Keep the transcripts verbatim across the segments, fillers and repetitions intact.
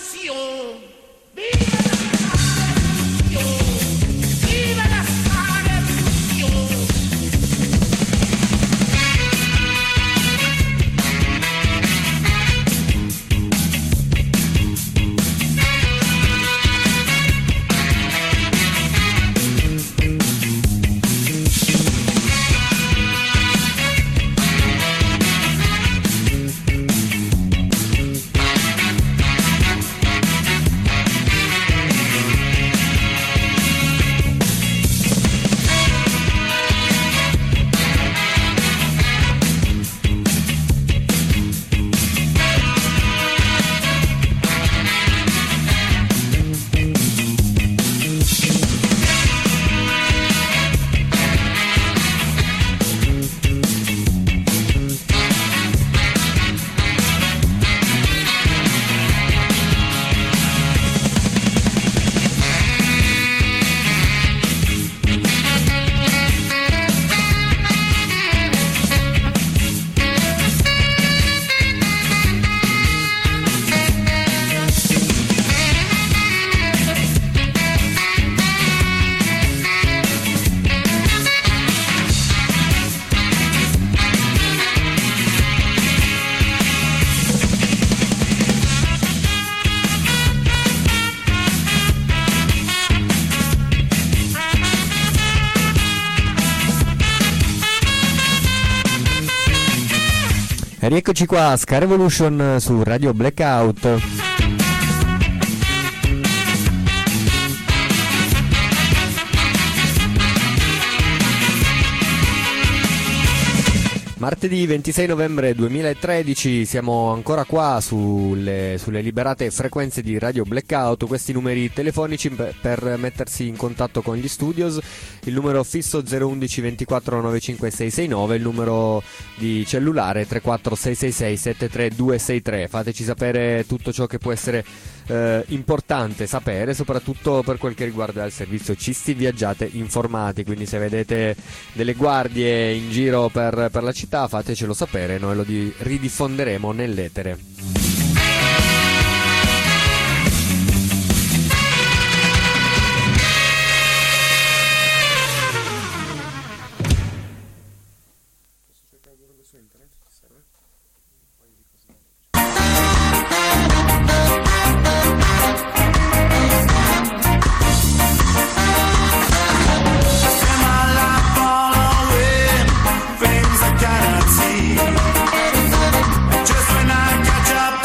revolution! Viva la revolution! Viva la revolution! E rieccoci qua, Ska Revolution su Radio Blackout. Martedì ventisei novembre duemilatredici, siamo ancora qua sulle, sulle liberate frequenze di Radio Blackout. Questi numeri telefonici per, per mettersi in contatto con gli studios: il numero fisso zero undici ventiquattro novantacinque seicentosessantanove, il numero di cellulare tre quattro sei sei sei sette tre due sei tre. Fateci sapere tutto ciò che può essere eh, importante sapere, soprattutto per quel che riguarda il servizio Cisti Viaggiate Informati. Quindi se vedete delle guardie in giro per, per la città, fatecelo sapere, noi lo di- ridiffonderemo nell'etere. Just when I catch up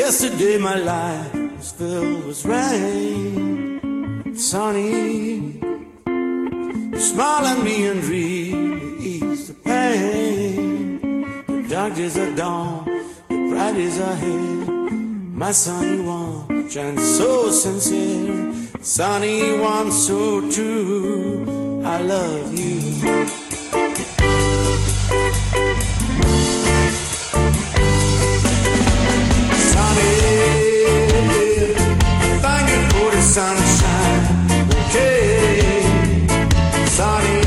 Yesterday my life was filled with rain, sunny. You smile at me and dream, ease the pain. The dark days are dawn, the bright days are here. My sunny one, shines so sincere. Sunny one, so true. I love you. Sunshine, okay, sunny.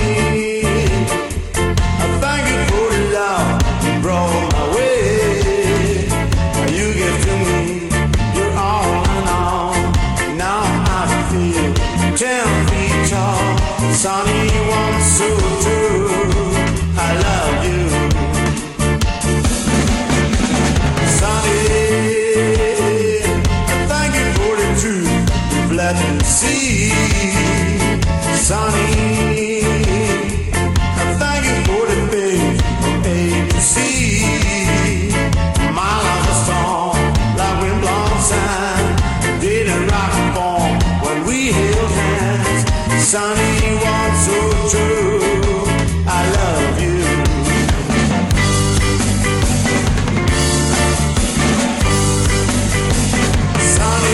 I thank you for the love you brought my way. You give to me, you're all in all. Now I feel ten feet tall. Sunny one, so true. I love you, sunny. Let me see, sunny. I thank you for the things from A to C. My love is strong, like wind blown sand. Didn't rock and fall when we held hands. Sunny one, so true. I love you. Sunny.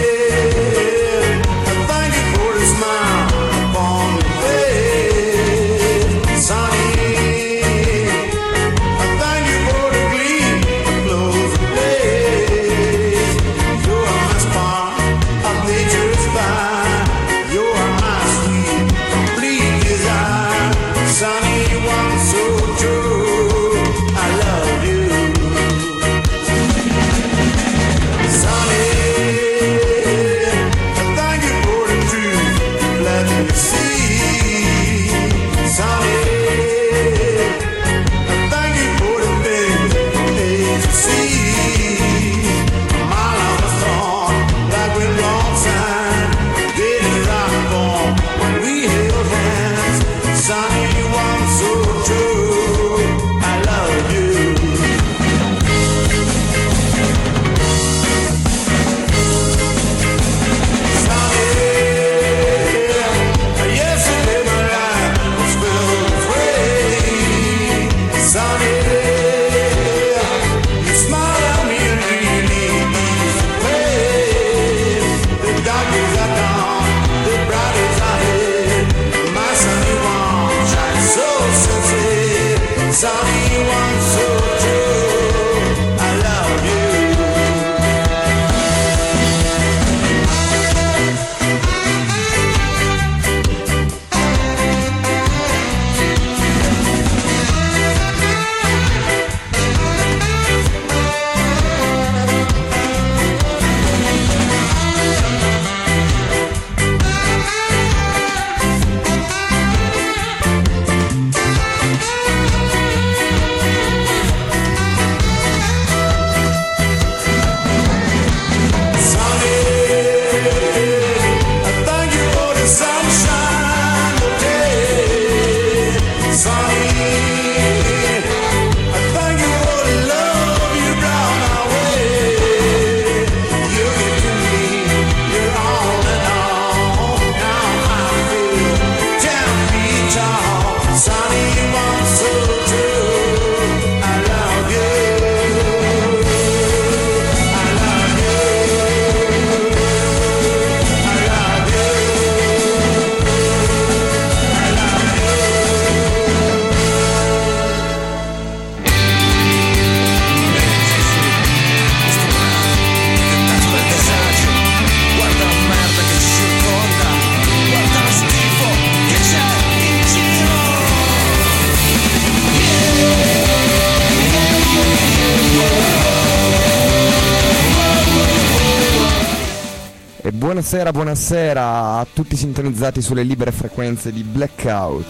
Buonasera, buonasera a tutti sintonizzati sulle libere frequenze di Blackout.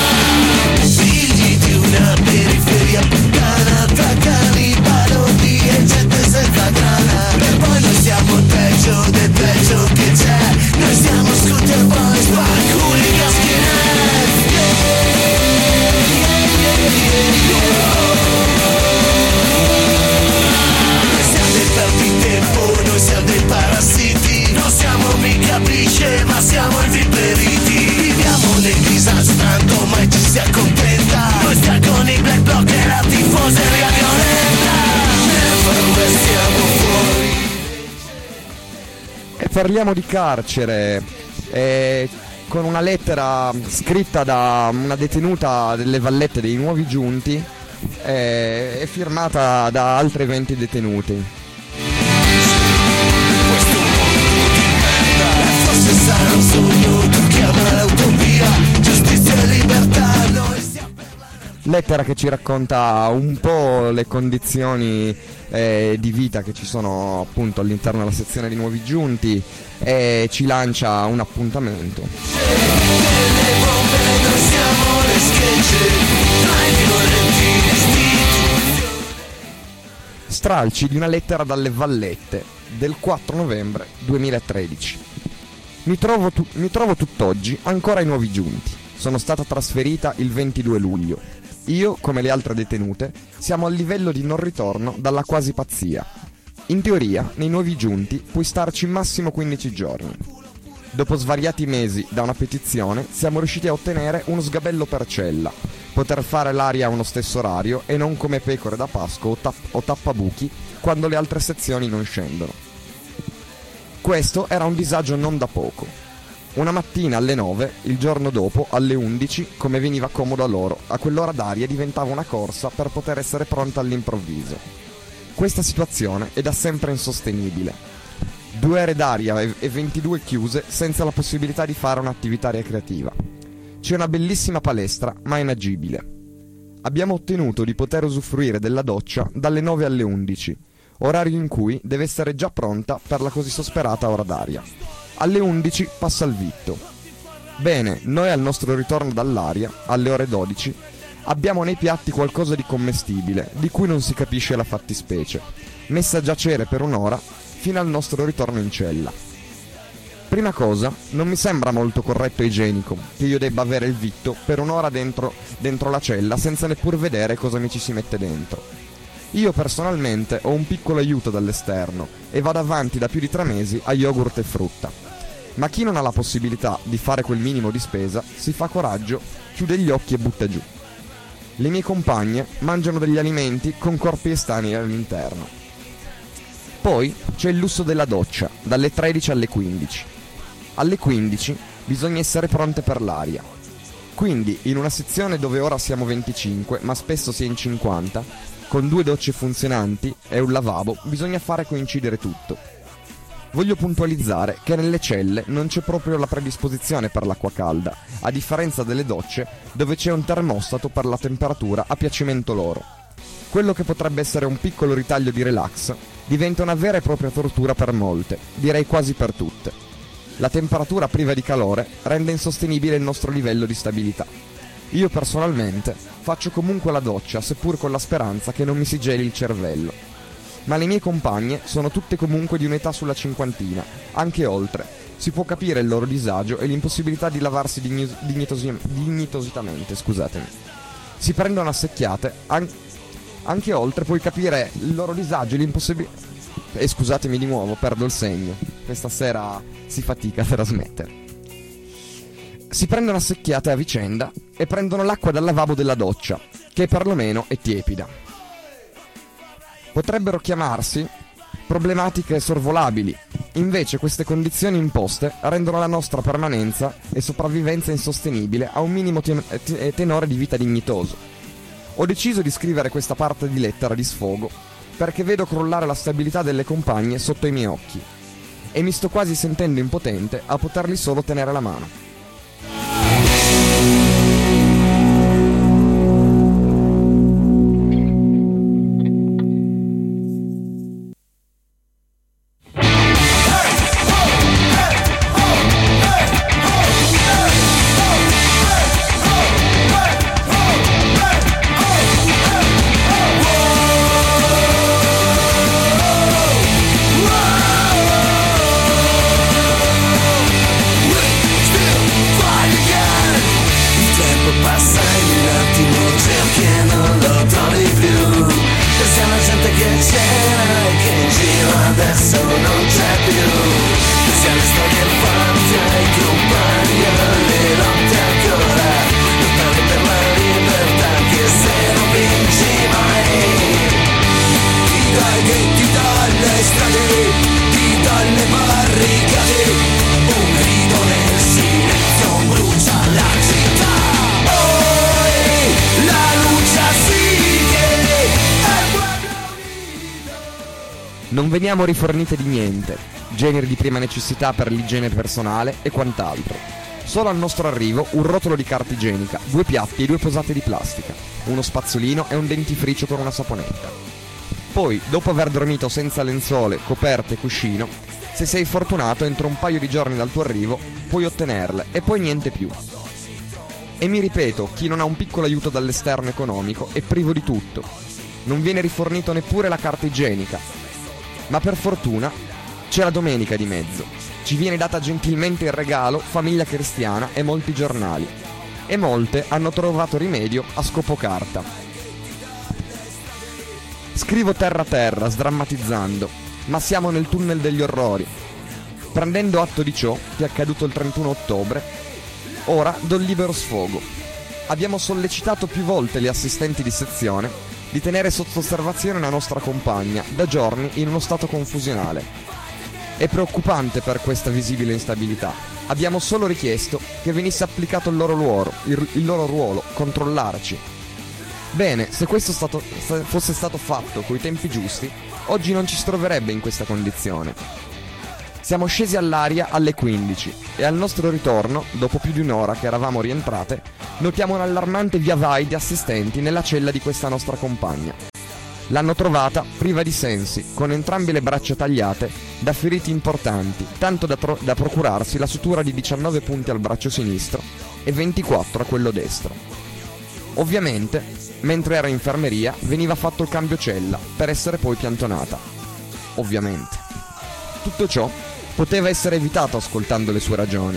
Figli di una periferia puttana, tra cani, baloni e gente senza grana. Per poi noi siamo peggio del peggio che c'è. Noi siamo scooter boys, spacculi, caschinetti. Noi siamo dei partite bloccherà tifoseria violenta. Nel far siamo fuori. E parliamo di carcere, eh, con una lettera scritta da una detenuta delle Vallette dei Nuovi Giunti eh, e firmata da altri venti detenuti. Questo mondo di merda, forse sarà un sogno, tu chiamala utopia, giustizia e libertà, noi siamo per la... Lettera che ci racconta un po' le condizioni eh, di vita che ci sono appunto all'interno della sezione di Nuovi Giunti e ci lancia un appuntamento. Nelle bombe noi siamo le schegge, tra i violenti istituzioni. Stralci di una lettera dalle Vallette del quattro novembre duemilatredici. Mi trovo, tu- mi trovo tutt'oggi ancora ai Nuovi Giunti. Sono stata trasferita il ventidue luglio. Io, come le altre detenute, siamo al livello di non ritorno dalla quasi pazzia. In teoria, nei Nuovi Giunti puoi starci massimo quindici giorni. Dopo svariati mesi da una petizione, siamo riusciti a ottenere uno sgabello per cella, poter fare l'aria a uno stesso orario e non come pecore da pasco o, tapp- o tappabuchi quando le altre sezioni non scendono. Questo era un disagio non da poco. Una mattina alle nove, il giorno dopo alle undici, come veniva comodo a loro, a quell'ora d'aria diventava una corsa per poter essere pronta all'improvviso. Questa situazione è da sempre insostenibile. Due ore d'aria e e ventidue chiuse senza la possibilità di fare un'attività ricreativa. C'è una bellissima palestra, ma inagibile. Abbiamo ottenuto di poter usufruire della doccia dalle nove alle undici, orario in cui deve essere già pronta per la così sosperata ora d'aria. Alle undici passa il vitto. Bene, noi al nostro ritorno dall'aria, alle ore dodici, abbiamo nei piatti qualcosa di commestibile, di cui non si capisce la fattispecie, messa a giacere per un'ora fino al nostro ritorno in cella. Prima cosa, non mi sembra molto corretto e igienico che io debba avere il vitto per un'ora dentro, dentro la cella senza neppur vedere cosa mi ci si mette dentro. Io personalmente ho un piccolo aiuto dall'esterno e vado avanti da più di tre mesi a yogurt e frutta. Ma chi non ha la possibilità di fare quel minimo di spesa si fa coraggio, chiude gli occhi e butta giù. Le mie compagne mangiano degli alimenti con corpi estranei all'interno. Poi c'è il lusso della doccia, dalle tredici alle quindici. Alle quindici bisogna essere pronte per l'aria. Quindi, in una sezione dove ora siamo venticinque, ma spesso si è in cinquanta, con due docce funzionanti e un lavabo, bisogna fare coincidere tutto. Voglio puntualizzare che nelle celle non c'è proprio la predisposizione per l'acqua calda, a differenza delle docce dove c'è un termostato per la temperatura a piacimento loro. Quello che potrebbe essere un piccolo ritaglio di relax diventa una vera e propria tortura per molte, direi quasi per tutte. La temperatura priva di calore rende insostenibile il nostro livello di stabilità. Io personalmente faccio comunque la doccia, seppur con la speranza che non mi si geli il cervello. Ma le mie compagne sono tutte comunque di un'età sulla cinquantina, anche oltre. Si può capire il loro disagio e l'impossibilità di lavarsi digni- dignitosi- dignitosamente, scusatemi. Si prendono a secchiate, an- anche oltre puoi capire il loro disagio e l'impossibilità... E eh, scusatemi di nuovo, perdo il segno. Questa sera si fatica a trasmettere. Si prendono a secchiate a vicenda e prendono l'acqua dal lavabo della doccia, che perlomeno è tiepida. Potrebbero chiamarsi problematiche sorvolabili, invece queste condizioni imposte rendono la nostra permanenza e sopravvivenza insostenibile a un minimo te- te- tenore di vita dignitoso. Ho deciso di scrivere questa parte di lettera di sfogo perché vedo crollare la stabilità delle compagne sotto i miei occhi e mi sto quasi sentendo impotente a poterli solo tenere la mano. Still Non veniamo rifornite di niente, generi di prima necessità per l'igiene personale e quant'altro. Solo al nostro arrivo un rotolo di carta igienica, due piatti e due posate di plastica, uno spazzolino e un dentifricio con una saponetta. Poi, dopo aver dormito senza lenzuole, coperte e cuscino, se sei fortunato entro un paio di giorni dal tuo arrivo puoi ottenerle e poi niente più. E mi ripeto, chi non ha un piccolo aiuto dall'esterno economico è privo di tutto. Non viene rifornito neppure la carta igienica. Ma per fortuna c'è la domenica di mezzo. Ci viene data gentilmente in regalo Famiglia Cristiana e molti giornali. E molte hanno trovato rimedio a scopo carta. Scrivo terra terra, sdrammatizzando, ma siamo nel tunnel degli orrori. Prendendo atto di ciò, che è accaduto il trentuno ottobre, ora do il libero sfogo. Abbiamo sollecitato più volte le assistenti di sezione di tenere sotto osservazione la nostra compagna, da giorni in uno stato confusionale. È preoccupante per questa visibile instabilità. Abbiamo solo richiesto che venisse applicato il loro ruolo, il, il loro ruolo, controllarci. Bene, se questo stato, se fosse stato fatto coi tempi giusti, oggi non ci si troverebbe in questa condizione. Siamo scesi all'aria alle quindici e al nostro ritorno, dopo più di un'ora che eravamo rientrate, notiamo un allarmante via vai di assistenti nella cella di questa nostra compagna. L'hanno trovata priva di sensi, con entrambe le braccia tagliate da feriti importanti, tanto da, tro- da procurarsi la sutura di diciannove punti al braccio sinistro e ventiquattro a quello destro. Ovviamente, mentre era in infermeria, veniva fatto il cambio cella per essere poi piantonata. Ovviamente. Tutto ciò poteva essere evitato ascoltando le sue ragioni.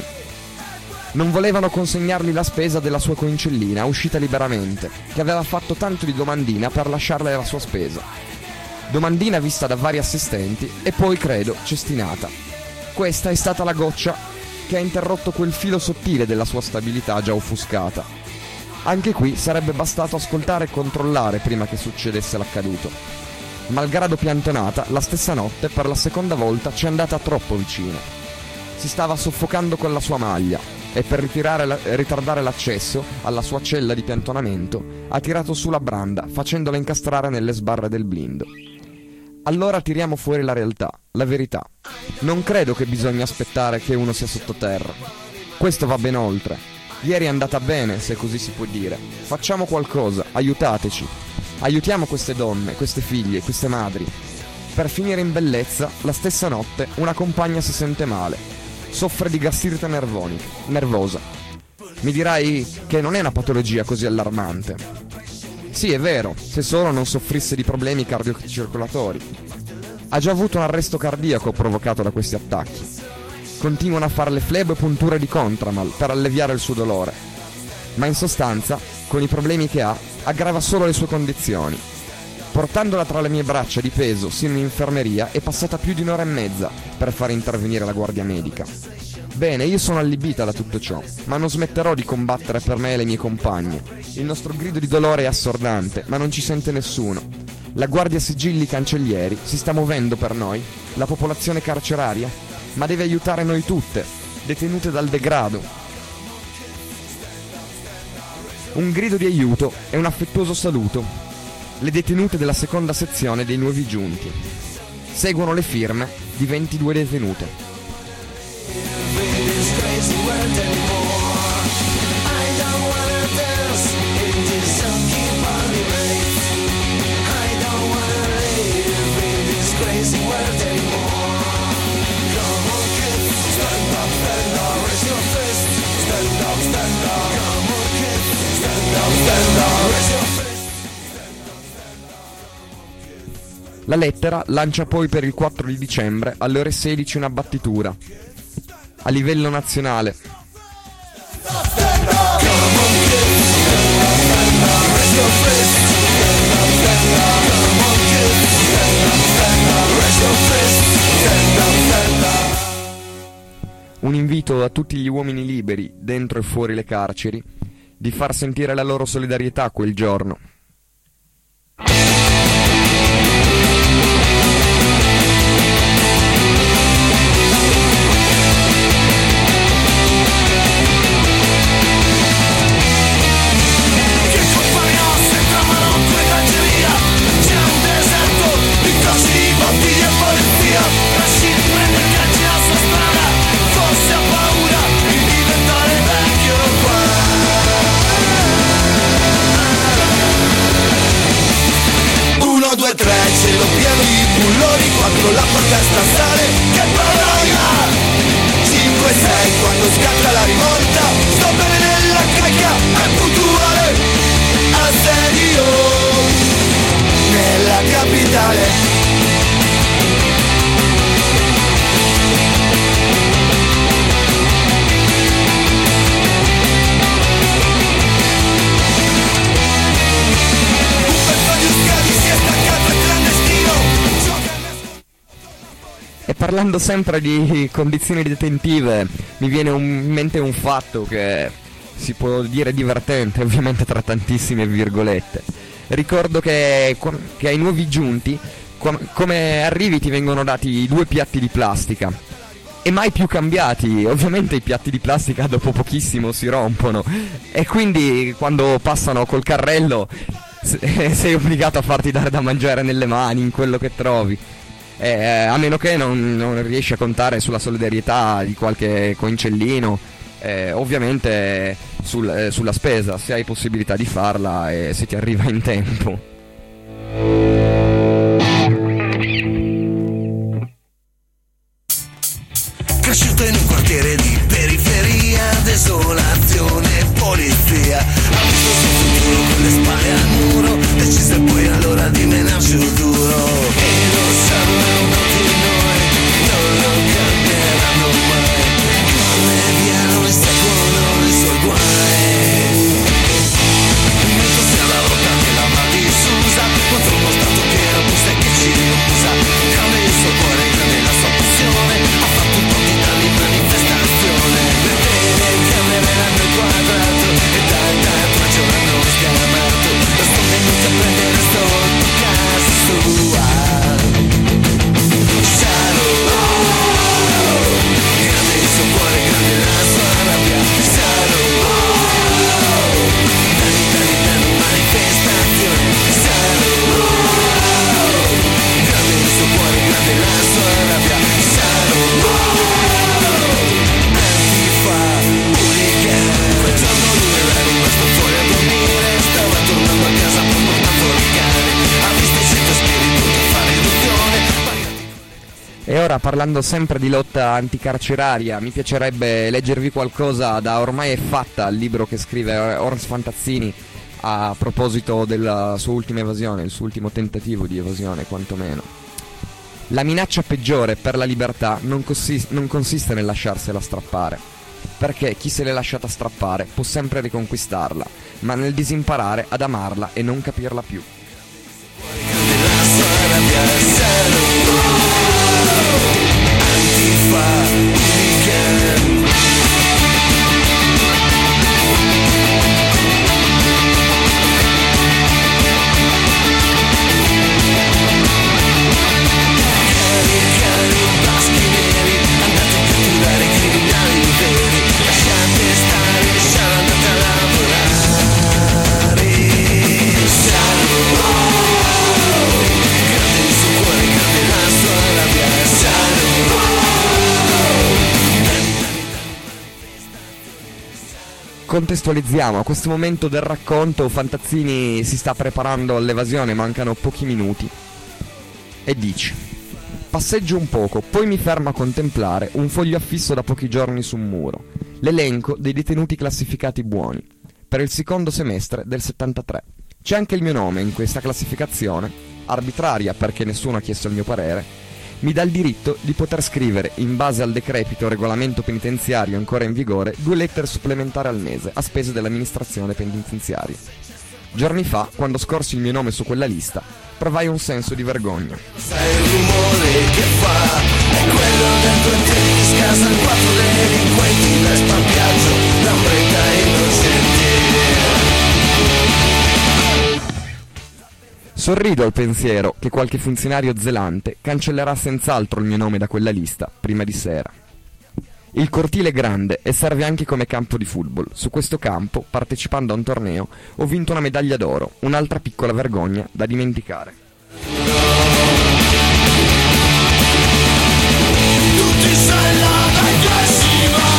Non volevano consegnargli la spesa della sua coincellina, uscita liberamente, che aveva fatto tanto di domandina per lasciarle la sua spesa. Domandina vista da vari assistenti e poi, credo, cestinata. Questa è stata la goccia che ha interrotto quel filo sottile della sua stabilità già offuscata. Anche qui sarebbe bastato ascoltare e controllare prima che succedesse l'accaduto. Malgrado piantonata, la stessa notte, per la seconda volta, ci è andata troppo vicina. Si stava soffocando con la sua maglia e per ritirare la, ritardare l'accesso alla sua cella di piantonamento ha tirato su la branda, facendola incastrare nelle sbarre del blindo. Allora tiriamo fuori la realtà, la verità. Non credo che bisogna aspettare che uno sia sottoterra. Questo va ben oltre. Ieri è andata bene, se così si può dire. Facciamo qualcosa, aiutateci. Aiutiamo queste donne, queste figlie, queste madri. Per finire in bellezza, la stessa notte una compagna si sente male. Soffre di gastrite nervonica, nervosa. Mi dirai che non è una patologia così allarmante. Sì, è vero, se solo non soffrisse di problemi cardiocircolatori. Ha già avuto un arresto cardiaco provocato da questi attacchi. Continuano a farle flebo e punture di contramal per alleviare il suo dolore. Ma in sostanza, con i problemi che ha, aggrava solo le sue condizioni. Portandola tra le mie braccia di peso sino in infermeria è passata più di un'ora e mezza per fare intervenire la guardia medica. Bene, io sono allibita da tutto ciò, ma non smetterò di combattere per me e le mie compagne. Il nostro grido di dolore è assordante, ma non ci sente nessuno. La guardia sigilli cancellieri si sta muovendo per noi, la popolazione carceraria, ma deve aiutare noi tutte, detenute dal degrado. Un grido di aiuto e un affettuoso saluto. Le detenute della seconda sezione dei nuovi giunti. Seguono le firme di ventidue detenute. La lettera lancia poi per il quattro di dicembre alle ore sedici una battitura a livello nazionale. Un invito a tutti gli uomini liberi, dentro e fuori le carceri, di far sentire la loro solidarietà quel giorno. C'è un deserto di così botti e due, tre, cielo pieno di bulloni, quattro la porta statale, che paranoia! cinque, sei, quando scatta la rivolta, sto bene nella cacca, è puntuale, assedio, nella capitale. E parlando sempre di condizioni detentive, mi viene un- in mente un fatto che si può dire divertente, ovviamente tra tantissime virgolette. Ricordo che, qua- che ai nuovi giunti, qua- come arrivi ti vengono dati due piatti di plastica, e mai più cambiati. Ovviamente i piatti di plastica dopo pochissimo si rompono, e quindi quando passano col carrello se- sei obbligato a farti dare da mangiare nelle mani, in quello che trovi. Eh, a meno che non, non riesci a contare sulla solidarietà di qualche coincellino, eh, ovviamente sul- eh, sulla spesa, se hai possibilità di farla e se ti arriva in tempo. Cresciuto in un quartiere di periferia, desolazione, polizia. Ha visto il suo futuro con le spalle al muro, decise poi allora di menarci duro. E lo sapevamo tutti noi, non lo cambieranno mai. Non ne viano e seguono i suoi guai. Mentre sia la lotta che la va disusa, contro uno stato che abusa e che ci riusa. Grande il suo cuore, grande la sua passione, ha fatto un po' di danni in manifestazione. Per bene chiameranno il quadrato e dal tanto giorno schiamato. Lo sto venuto a prendere sotto casa sua. Saro, grande il suo cuore, grande la sua rabbia. Saro, danni, danni, danni, manifestazione. Saro, grande il suo cuore, grande la sua rabbia. Saro, antifa, hooligan. Quel giorno lui era rimasto fuori a dormire, stava tornando a casa per portato il cane. Ha visto cento spiriti che fa riduzione. E ora, parlando sempre di lotta anticarceraria, mi piacerebbe leggervi qualcosa da Ormai è fatta, il libro che scrive Ors Fantazzini a proposito della sua ultima evasione, il suo ultimo tentativo di evasione quantomeno. La minaccia peggiore per la libertà non, consis- non consiste nel lasciarsela strappare, perché chi se l'è lasciata strappare può sempre riconquistarla, ma nel disimparare ad amarla e non capirla più. La sua rabbia. Saro, antifa, hooligan. Caricano baschi neri, andate a catturare criminali veri. Lasciate stare, sarà andata a lavorare. Saro, grande il suo cuore, grande la sua rabbia. Saro, Contestualizziamo, a questo momento del racconto Fantazzini si sta preparando all'evasione, mancano pochi minuti, e dice: passeggio un poco, poi mi fermo a contemplare un foglio affisso da pochi giorni su un muro, l'elenco dei detenuti classificati buoni per il secondo semestre del settantatré. C'è anche il mio nome in questa classificazione, arbitraria perché nessuno ha chiesto il mio parere. Mi dà il diritto di poter scrivere, in base al decrepito regolamento penitenziario ancora in vigore, due lettere supplementari al mese a spese dell'amministrazione penitenziaria. Giorni fa, quando scorsi il mio nome su quella lista, provai un senso di vergogna. sai il rumore che fa, è quello del tuo tennis, casa il quattro delinquenti, Vespa a viaggio, lambretta innocenti. Sorrido al pensiero che qualche funzionario zelante cancellerà senz'altro il mio nome da quella lista, prima di sera. Il cortile è grande e serve anche come campo di football. Su questo campo, partecipando a un torneo, ho vinto una medaglia d'oro, un'altra piccola vergogna da dimenticare. Tutti sei là dai che si va,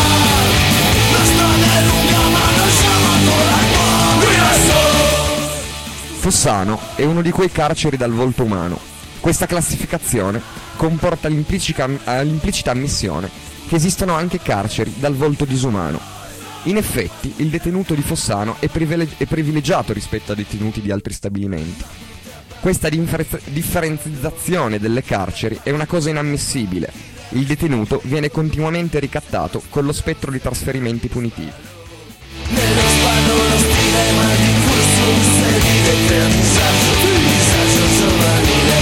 la strada è lunga ma noi siamo ancora qua. We are so Fossano è uno di quei carceri dal volto umano. Questa classificazione comporta l'implicita, eh, l'implicita ammissione che esistono anche carceri dal volto disumano. In effetti, il detenuto di Fossano è, privileg- è privilegiato rispetto a detenuti di altri stabilimenti. Questa differ- differenzizzazione delle carceri è una cosa inammissibile. Il detenuto viene continuamente ricattato con lo spettro di trasferimenti punitivi. Nello sguardo lo stile, ma di cursus e di crea disagio, disagio giovanile.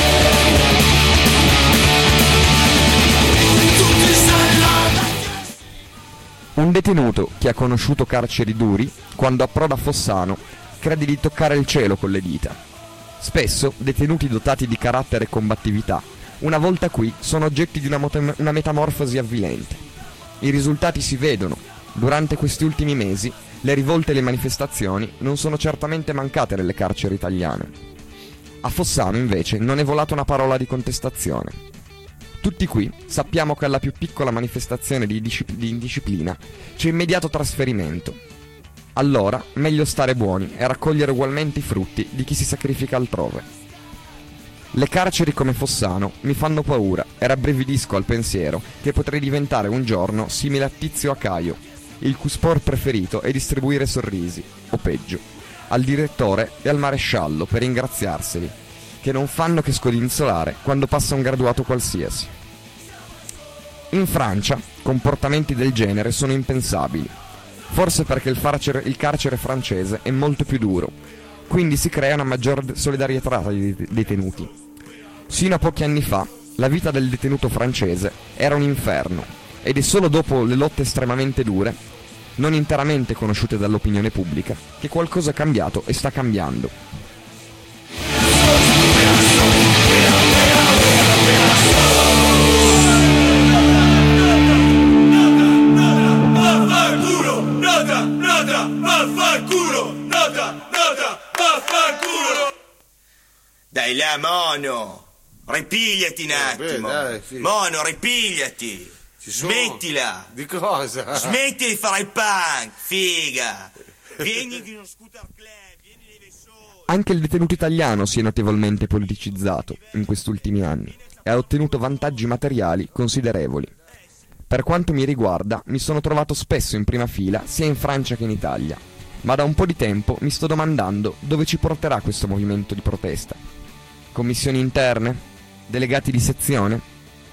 Tutti sanno. Un detenuto che ha conosciuto carceri duri, quando approda a Fossano, crede di toccare il cielo con le dita. Spesso detenuti dotati di carattere e combattività, una volta qui sono oggetti di una, mot- una metamorfosi avvilente. I risultati si vedono. Durante questi ultimi mesi le rivolte e le manifestazioni non sono certamente mancate nelle carceri italiane. A Fossano invece non è volata una parola di contestazione. Tutti qui sappiamo che alla più piccola manifestazione di, discip- di indisciplina c'è immediato trasferimento. Allora meglio stare buoni e raccogliere ugualmente i frutti di chi si sacrifica altrove. Le carceri come Fossano mi fanno paura e rabbrividisco al pensiero che potrei diventare un giorno simile a Tizio Acaio, il cui sport preferito è distribuire sorrisi, o peggio, al direttore e al maresciallo per ringraziarseli, che non fanno che scodinzolare quando passa un graduato qualsiasi. In Francia, comportamenti del genere sono impensabili, forse perché il, farcere, il carcere francese è molto più duro, quindi si crea una maggior solidarietà tra i detenuti. Sino a pochi anni fa, la vita del detenuto francese era un inferno, ed è solo dopo le lotte estremamente dure, non interamente conosciute dall'opinione pubblica, che qualcosa è cambiato e sta cambiando. Dai là, mono! Ripigliati un attimo! beh, dai, sì. Mono, ripigliati! Ci sono- Smettila! Di cosa? Smetti di fare il punk, figa! Vieni in uno scooter club, vieni nei Vessoni! Anche il detenuto italiano si è notevolmente politicizzato in questi ultimi anni e ha ottenuto vantaggi materiali considerevoli. Per quanto mi riguarda, mi sono trovato spesso in prima fila sia in Francia che in Italia, ma da un po' di tempo mi sto domandando dove ci porterà questo movimento di protesta. Commissioni interne? Delegati di sezione?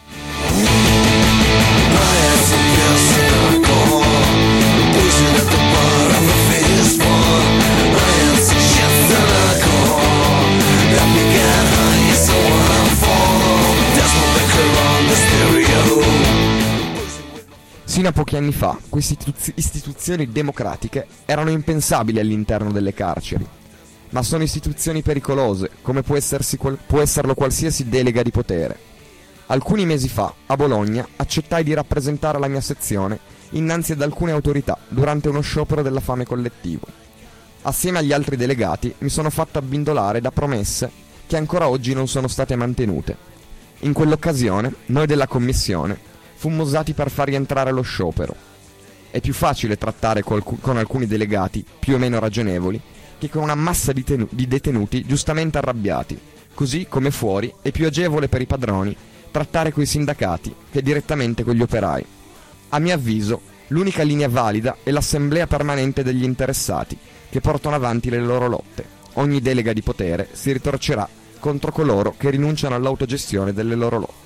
Sino a pochi anni fa, queste istituz- istituzioni democratiche erano impensabili all'interno delle carceri, ma sono istituzioni pericolose, come può, essersi qual- può esserlo qualsiasi delega di potere. Alcuni mesi fa, a Bologna, accettai di rappresentare la mia sezione innanzi ad alcune autorità durante uno sciopero della fame collettivo. Assieme agli altri delegati mi sono fatto abbindolare da promesse che ancora oggi non sono state mantenute. In quell'occasione, noi della commissione fummo usati per far rientrare lo sciopero. È più facile trattare col- con alcuni delegati, più o meno ragionevoli, che con una massa di, tenu- di detenuti giustamente arrabbiati. Così, come fuori, è più agevole per i padroni trattare coi sindacati che direttamente con gli operai. A mio avviso, l'unica linea valida è l'assemblea permanente degli interessati, che portano avanti le loro lotte. Ogni delega di potere si ritorcerà contro coloro che rinunciano all'autogestione delle loro lotte.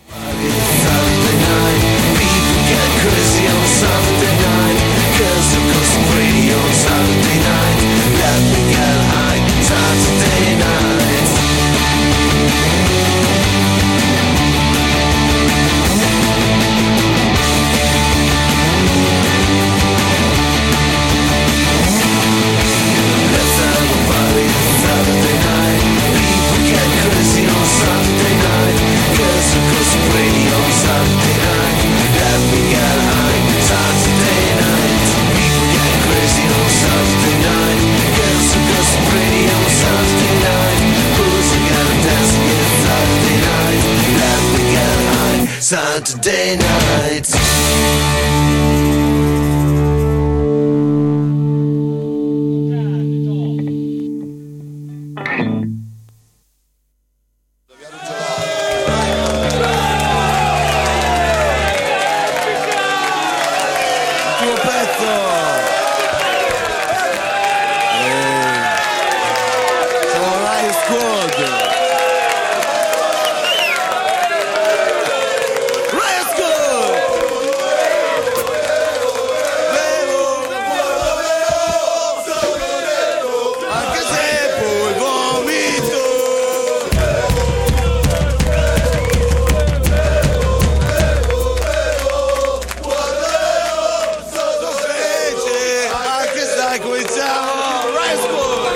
Saturday night. Squad! Riot Squad! Anche se poi vomito. Sotto specie, anche sai cominciamo. Riot Squad!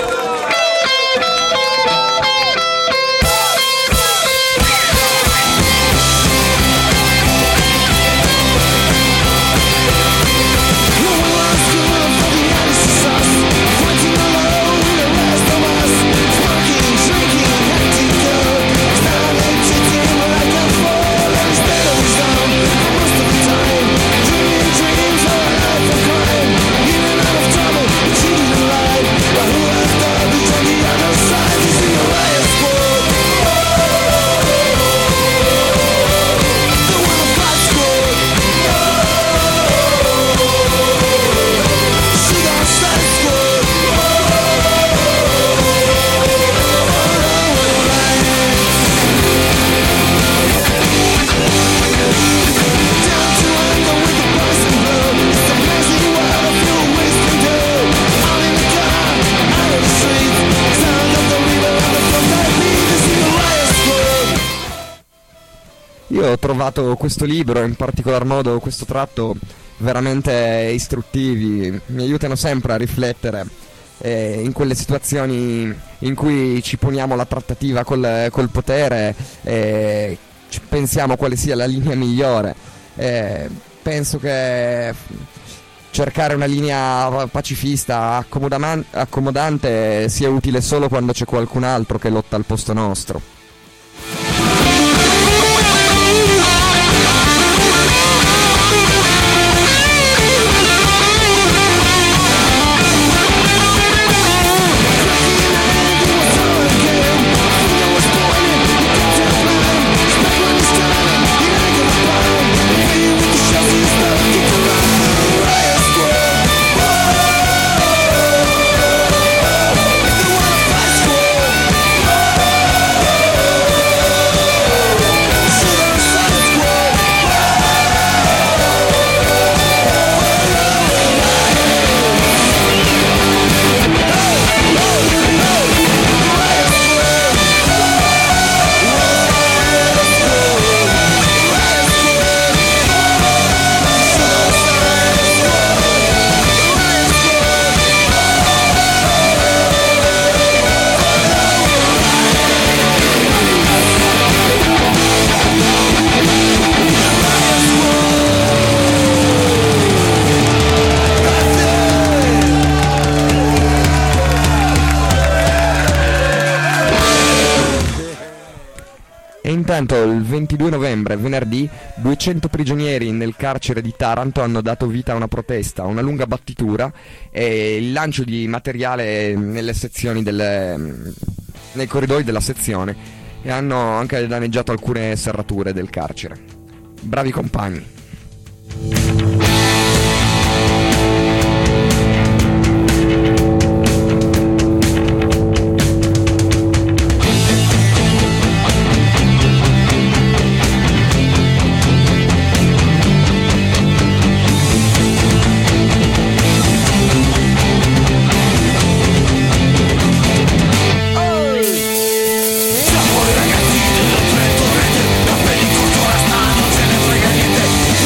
Io ho trovato questo libro, in particolar modo questo tratto, veramente istruttivi, mi aiutano sempre a riflettere eh, in quelle situazioni in cui ci poniamo la trattativa col, col potere e ci pensiamo quale sia la linea migliore. Eh, penso che cercare una linea pacifista, accomodaman- accomodante sia utile solo quando c'è qualcun altro che lotta al posto nostro. E intanto il ventidue novembre, venerdì, duecento prigionieri nel carcere di Taranto hanno dato vita a una protesta, una lunga battitura e il lancio di materiale nelle sezioni delle, nei corridoi della sezione, e hanno anche danneggiato alcune serrature del carcere. Bravi compagni. Siamo i ragazzi dello Trento Rete, la pellicola sta, non ce ne frega niente.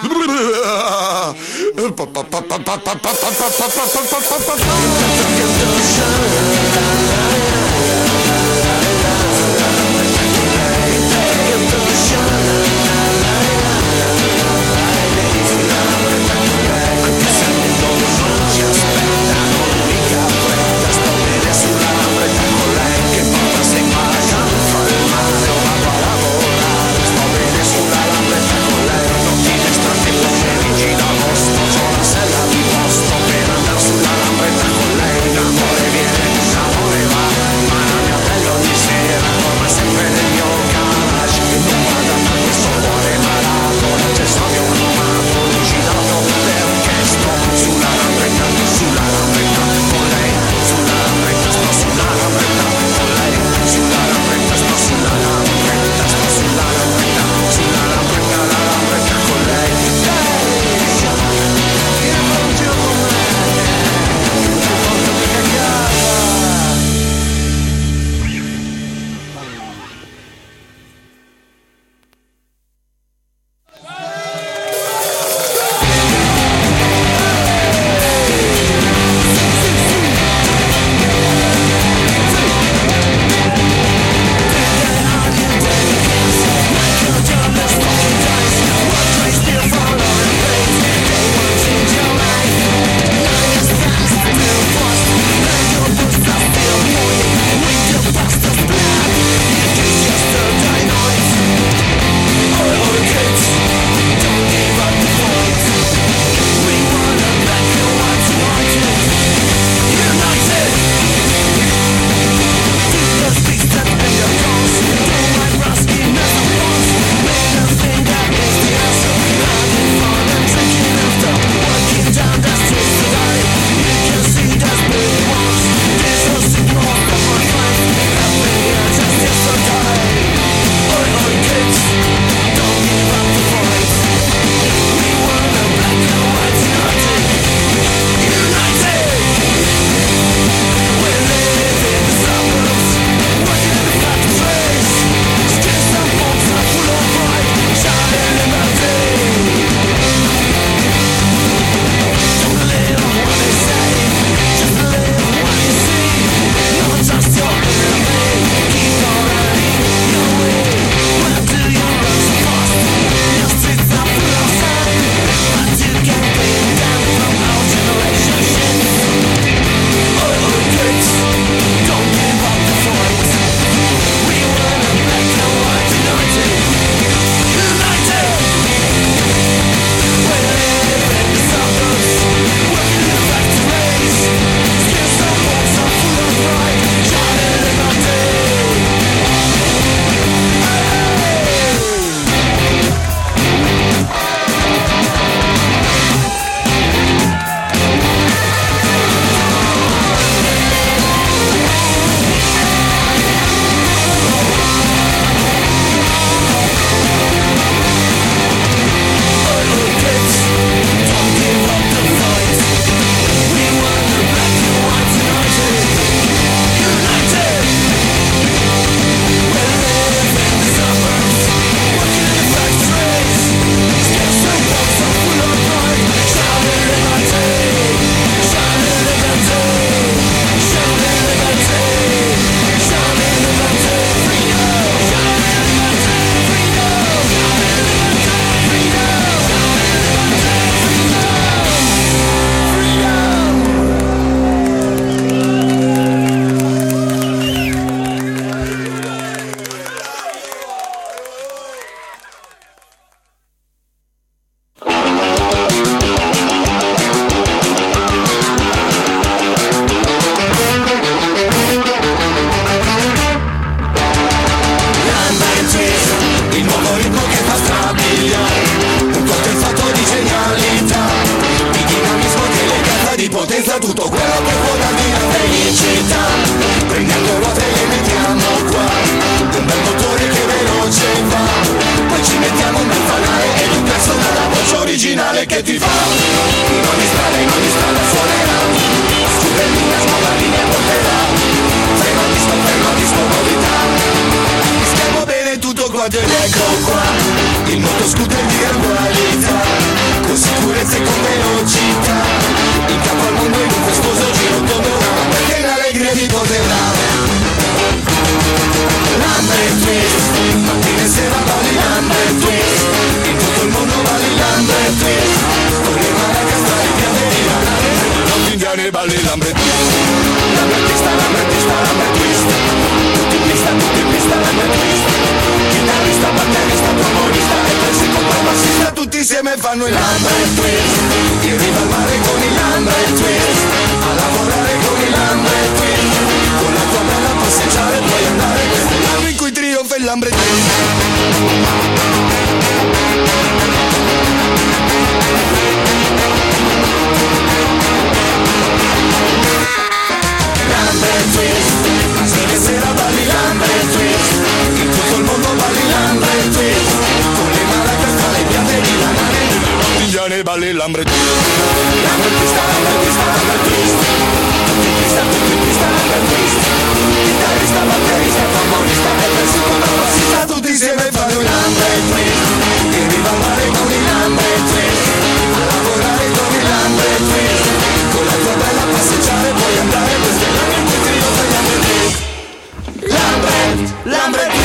potenza tutto quello che può darmi la felicità. Prendiamo ruote e le mettiamo qua, un bel motore che veloce va. Poi ci mettiamo un bel fanale ed un pezzo dalla voce originale che ti fa. In ogni strada, in ogni strada suonerà, stupendina, nuova linea porterà. Freno a disco, freno a disco, novità. Stiamo bene tutto quanto ed ecco qua, il motoscooter di gran qualità. ne balli l'hambre twist. L'hambre twist, l'hambre twist, l'hambre twist. Tutti in pista, tutti in pista, l'hambre twist. Chitarrista, batterista, trombonista e poi secondo bassista, tutti insieme fanno il l'hambre twist. In riva al mare con il l'hambre twist. A lavorare con il l'hambre twist. Con la tua bella passeggiare puoi andare. Questo è l'anno in cui trionfa il l'hambre twist. L'hambre twist, sera sera balli l'hambre twist. In tutto il mondo balli l'hambre twist. Con le maracas tra le piante di banane, indiane balli l'hambre twist. L'hambre twist, l'hambre twist, l'hambre twist. Tutti in pista, tutti in pista, l'hambre twist. Chitarrista, batterista, trombonista e per seconda bassista, tutti insieme fanno l'hambre twist. In riva al mare con il l'hambre twist. A lavorare con il l'hambre twist. Con la tua bella passeggiare puoi andare. Questo è l'anno in cui trionfa il l'hambre twist. L'hambre, l'hambre twist.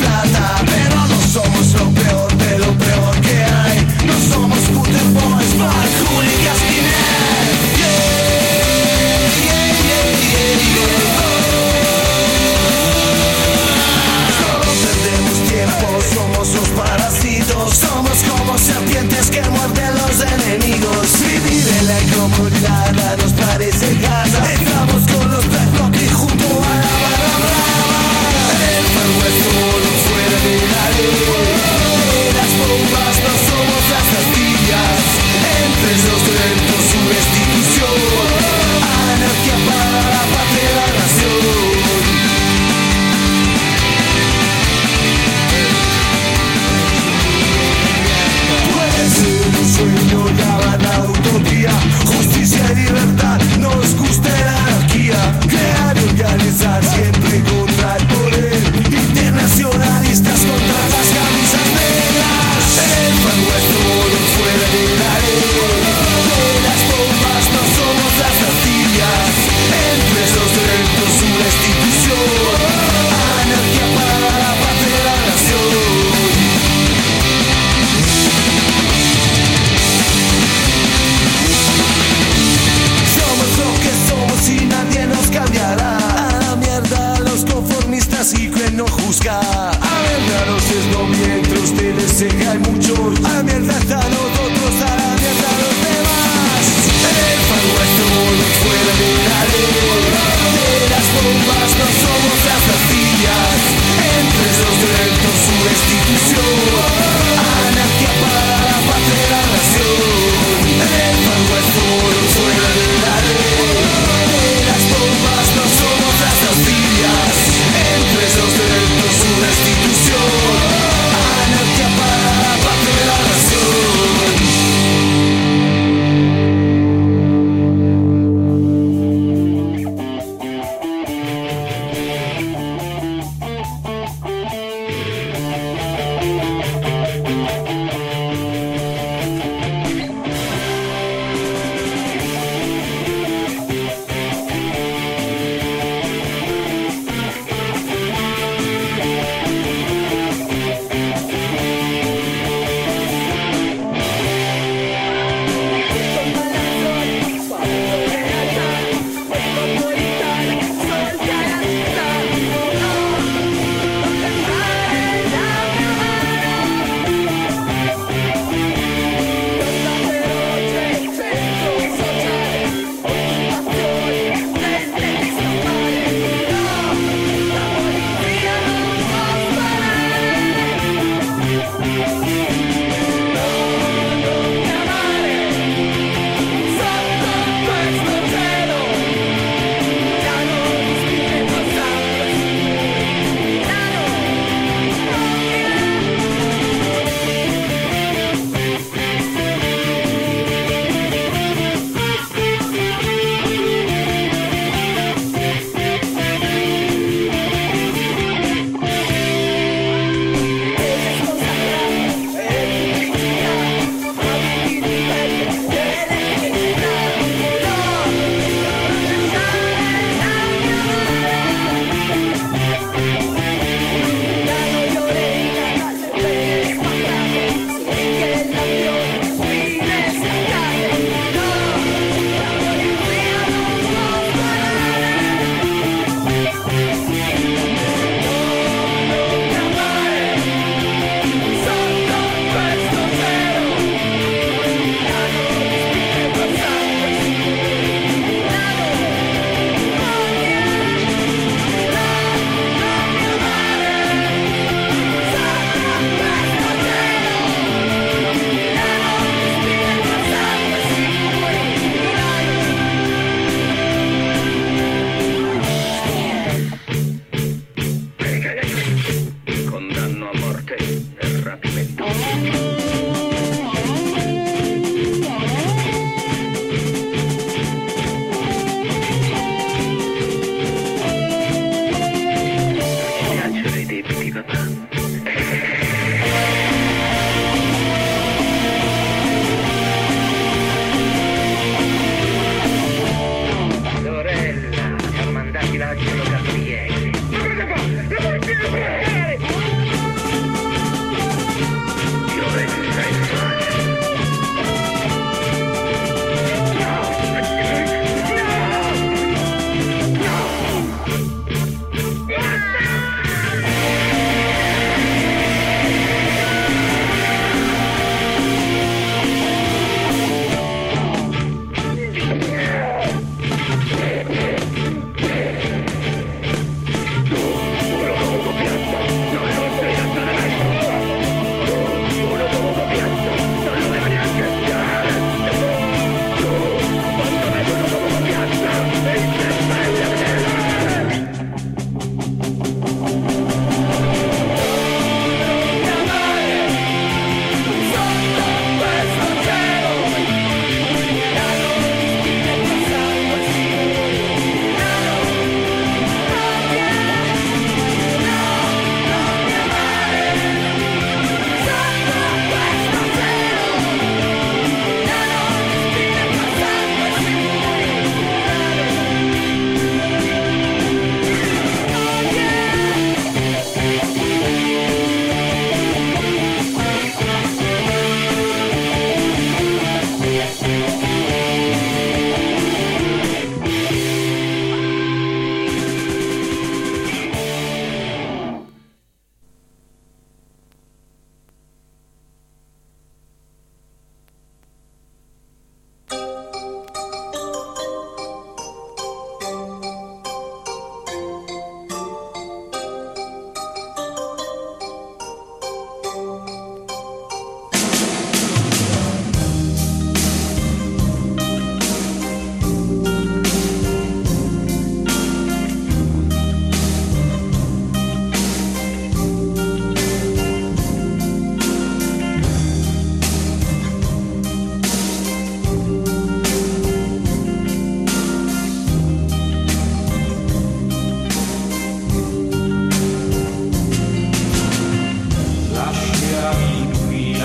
Boys, sé que hay muchos a mierda están nosotros, a la mierda los demás. El Far West volvemos fuera de la ley, de las bombas no somos las pastillas, entre los derechos su restitución, anarquía para la patria y la nación. El Far West volvemos fuera de la ley, de las bombas no somos las pastillas, entre los derechos su restitución, anarquía para la patria y la nación.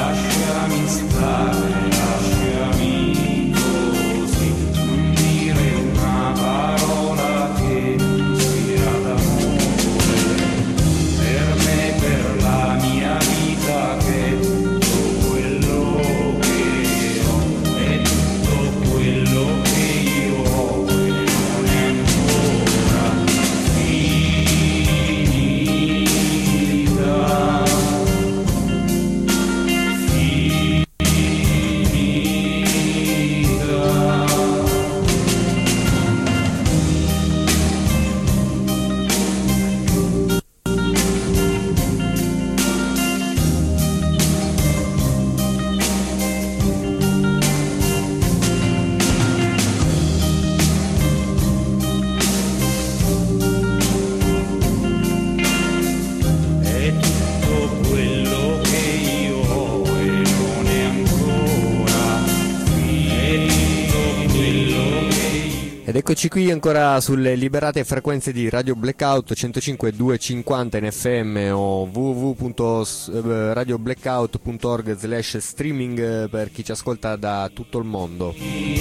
lasciami stare, lasciami così, non dire una parola che sia d'amore, per me, per la mia vita, che tutto quello che ho è tutto quello che io ho e non è ancora finita. È tutto quello che io ho e non è ancora finito. È tutto quello che io Ed eccoci qui ancora sulle liberate frequenze di Radio Blackout centocinque virgola duecentocinquanta in F M o w w w punto radio blackout punto org slash streaming eh, per chi ci ascolta da tutto il mondo.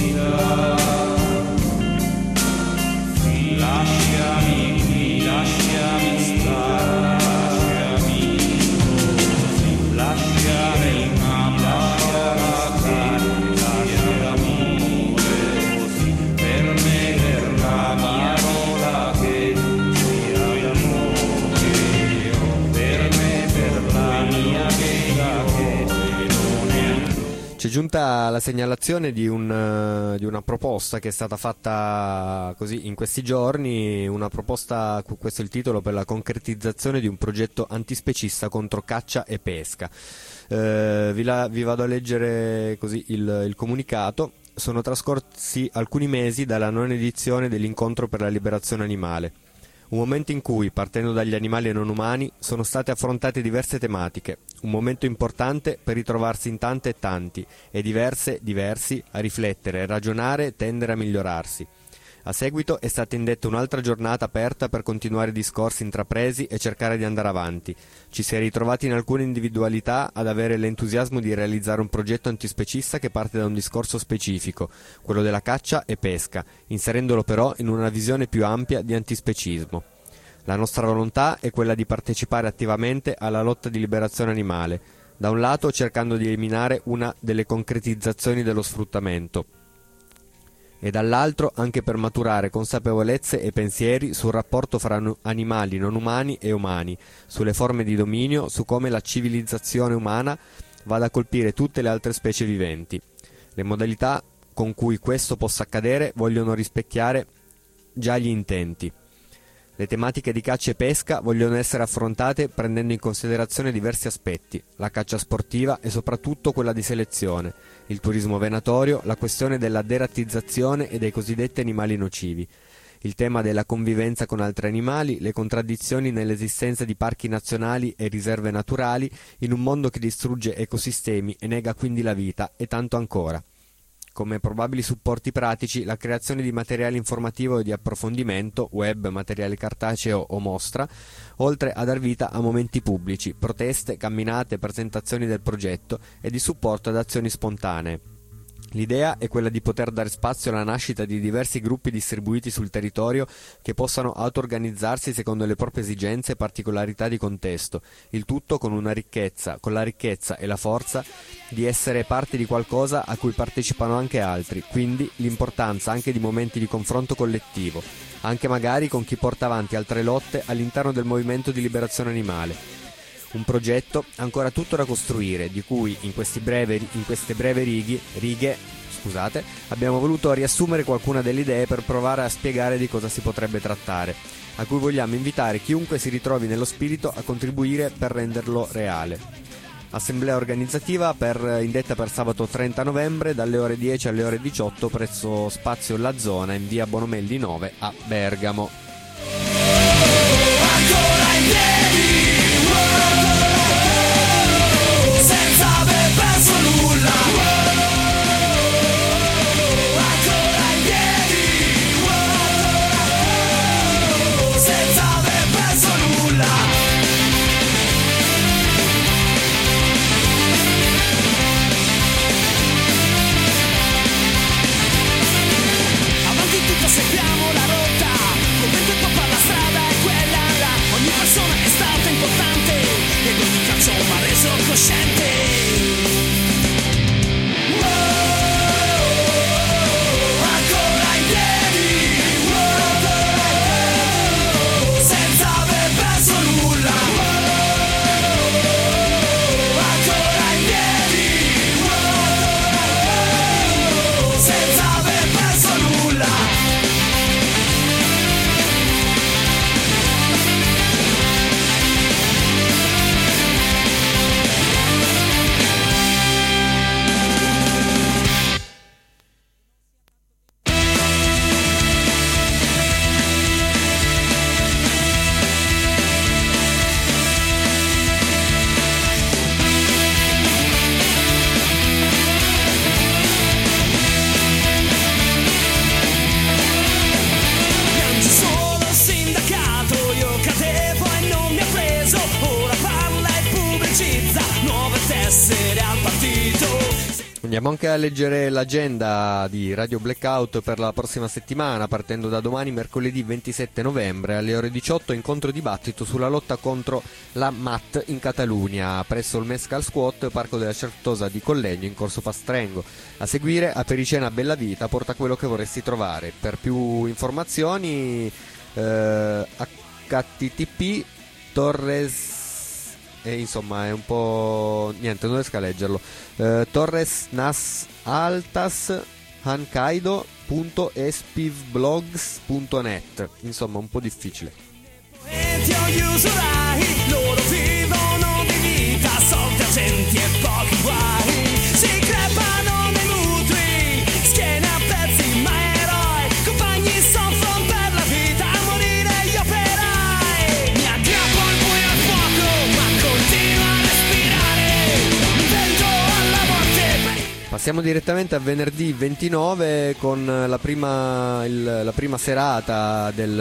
lasciami, lasciami stare, lasciami così, lasciami una parola che sia d'amore così, per me, per la mia parola che sia d'amore, per me, per la mia vita che non è. Ci è giunta la segnalazione di, un, eh, di una proposta che è stata fatta così in questi giorni, una proposta, questo è il titolo, per la concretizzazione di un progetto antispecista contro caccia e pesca. Eh, vi, la- vi vado a leggere così il, il comunicato. Sono trascorsi alcuni mesi dalla non edizione dell'incontro per la liberazione animale. Un momento in cui, partendo dagli animali non umani, sono state affrontate diverse tematiche, un momento importante per ritrovarsi in tante e tanti, e diverse, diversi, a riflettere, ragionare, tendere a migliorarsi. A seguito è stata indetta un'altra giornata aperta per continuare i discorsi intrapresi e cercare di andare avanti. Ci si è ritrovati in alcune individualità ad avere l'entusiasmo di realizzare un progetto antispecista che parte da un discorso specifico, quello della caccia e pesca, inserendolo però in una visione più ampia di antispecismo. La nostra volontà è quella di partecipare attivamente alla lotta di liberazione animale, da un lato cercando di eliminare una delle concretizzazioni dello sfruttamento, e dall'altro anche per maturare consapevolezze e pensieri sul rapporto fra nu- animali non umani e umani, sulle forme di dominio, su come la civilizzazione umana vada a colpire tutte le altre specie viventi. Le modalità con cui questo possa accadere vogliono rispecchiare già gli intenti. Le tematiche di caccia e pesca vogliono essere affrontate prendendo in considerazione diversi aspetti, la caccia sportiva e soprattutto quella di selezione, il turismo venatorio, la questione della derattizzazione e dei cosiddetti animali nocivi, il tema della convivenza con altri animali, le contraddizioni nell'esistenza di parchi nazionali e riserve naturali in un mondo che distrugge ecosistemi e nega quindi la vita, e tanto ancora. Come probabili supporti pratici, la creazione di materiale informativo e di approfondimento, web, materiale cartaceo o mostra, oltre a dar vita a momenti pubblici, proteste, camminate, presentazioni del progetto e di supporto ad azioni spontanee. L'idea è quella di poter dare spazio alla nascita di diversi gruppi distribuiti sul territorio che possano auto-organizzarsi secondo le proprie esigenze e particolarità di contesto, il tutto con una ricchezza, con la ricchezza e la forza di essere parte di qualcosa a cui partecipano anche altri, quindi l'importanza anche di momenti di confronto collettivo, anche magari con chi porta avanti altre lotte all'interno del movimento di liberazione animale. Un progetto ancora tutto da costruire, di cui in, questi breve, in queste breve righe, righe scusate, abbiamo voluto riassumere qualcuna delle idee per provare a spiegare di cosa si potrebbe trattare, a cui vogliamo invitare chiunque si ritrovi nello spirito a contribuire per renderlo reale. Assemblea organizzativa per, indetta per sabato trenta novembre dalle ore dieci alle ore diciotto presso Spazio La Zona in via Bonomelli nove a Bergamo. Ancora in piedi, senza aver perso nulla. Ancora in piedi, senza aver perso nulla. essere al partito. Andiamo anche a leggere l'agenda di Radio Blackout per la prossima settimana, partendo da domani mercoledì ventisette novembre alle ore diciotto, incontro dibattito sulla lotta contro la M A T in Catalunya presso il Mescal Squat, Parco della Certosa di Collegno in Corso Pastrengo. A seguire Apericena Bella Vita, porta quello che vorresti trovare. Per più informazioni eh, H T T P Torres e insomma è un po' niente, non riesco a leggerlo. eh, Torres Nas Altas Hankaido punto espivblogs punto net, insomma un po' difficile. E ti aiuterai, loro vivono di vita, soldi, agenti e pochi guai. Si crepano nei mutui, schiene a pezzi ma eroi, compagni soffrono per la vita, a morire gli operai. Mi aggrappo al buio e al fuoco, ma continuo a respirare, vento alla morte. Passiamo direttamente a venerdì ventinove con la prima, il, la prima serata del,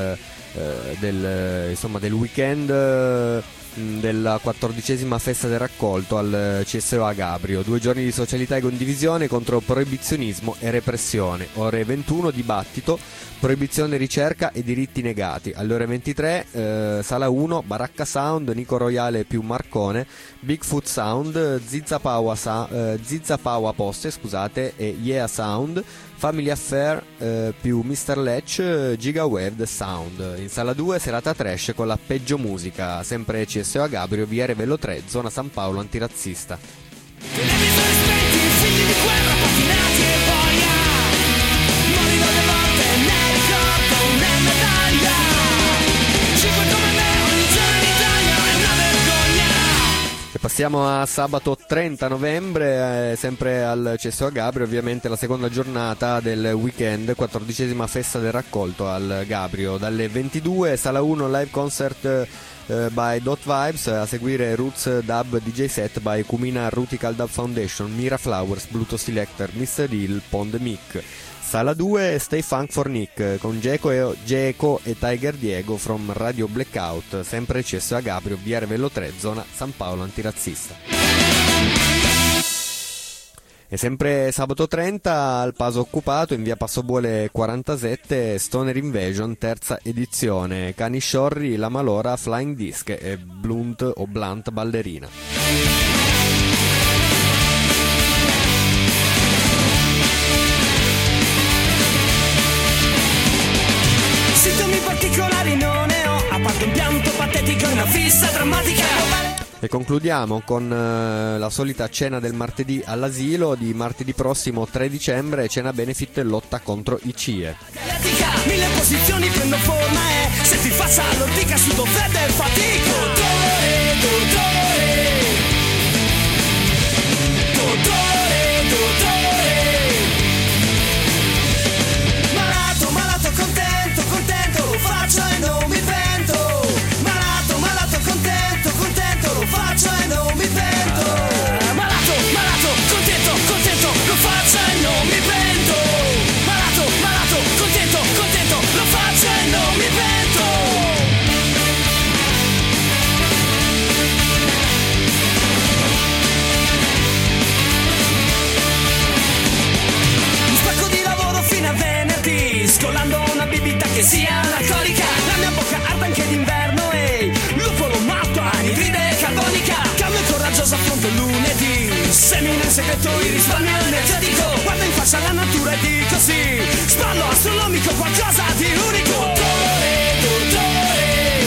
eh, del, insomma, del weekend eh, della quattordicesima festa del raccolto al C S O A Gabrio. Due giorni di socialità e condivisione contro proibizionismo e repressione. Ore ventuno dibattito, proibizione, ricerca e diritti negati. Alle ore ventitré eh, sala uno, Baracca Sound, Nico Royale più Marcone, Bigfoot Sound, Zizza Paua, eh, Zizza Paua Poste scusate e Yeah Sound, Family Affair eh, più mister Lecce, Giga Wave The Sound. In sala due serata trash con la peggio musica, sempre C S O A Gabrio, via Revello tre, zona San Paolo antirazzista. Tenevi suoi spenti, figli di guerra, patinati e boia. Morivo le volte, ne ricordo una medaglia. Cinque come me, ogni giorno in Italia è una vergogna. E passiamo a sabato trenta novembre, eh, sempre al C S O A Gabrio, ovviamente la seconda giornata del weekend, quattordicesima festa del raccolto al Gabrio. Dalle ventidue, sala uno, live concert Uh, by Dot Vibes, a seguire Roots Dub D J set by Kumina Rutical Dub Foundation, Mira Flowers, Bluetooth Selector, mister Hill, Pond Mic. Sala due, Stay Funk for Nick con Geco e, Geco e Tiger Diego from Radio Blackout, sempre C S O A Gabrio, via Revello tre, zona San Paolo antirazzista. E sempre sabato trenta al Paso Occupato in via Passobuole quarantasette, Stoner Invasion terza edizione, Cani Sciorri, La Malora, Flying Disc e Blunt o Blunt Ballerina. Sintomi particolari non ne ho, a parte un pianto patetico e una fissa drammatica. E concludiamo con uh, la solita cena del martedì all'asilo di martedì prossimo tre dicembre, cena benefit e lotta contro i C I E. Dialettica, mille posizioni prendo forma e se ti faccia l'ortica sudo freddo e fatico. Dottore, dottore, dottore, dottore. Malato, malato, contento, contento, lo faccio e non mi pento. Malato, malato, contento, contento, lo faccio e non mi pento. Malato, malato, contento, contento, lo faccio e non mi pento. Malato, malato, contento, contento, lo faccio e non mi pento. Un spacco di lavoro fino a venerdì, scolando una bibita che sia alcolica. La mia bocca arde anche d'inverno e lupolo matto, anidride carbonica. Calmo e coraggioso affronto il lunedì, semina in segreto il risparmio energetico. Guardo in faccia la natura e dico sì, spallo astronomico, qualcosa di unico. Dottore, dottore,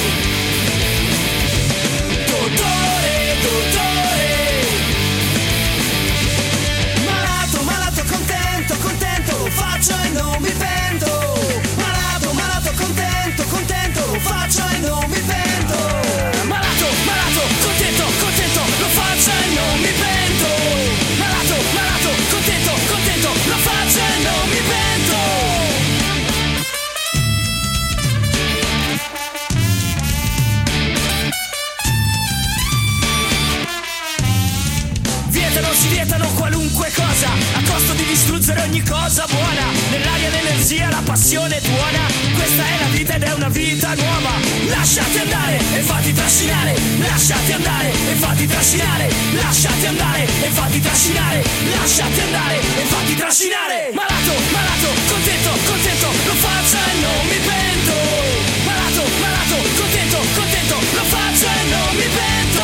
dottore, dottore. Malato, malato, contento, contento, lo faccio e non mi pento. Malato, malato, contento, contento, lo faccio e non mi pento. Malato, malato, contento, contento, lo faccio e non mi pento. Malato, malato, contento, contento, lo faccio e non mi pento. Vietano, ci vietano qualunque cosa, a costo di distruggere ogni cosa buona. Nell'aria l'energia, la passione tuona. Questa è la vita ed è una vita nuova. Lasciati andare e fatti trascinare. Lasciati andare e fatti trascinare. Lasciati andare. fatti trascinare, lasciati andare e fatti trascinare. Malato, malato, contento, contento, lo faccio e non mi pento. Malato, malato, contento, contento, lo faccio e non mi pento.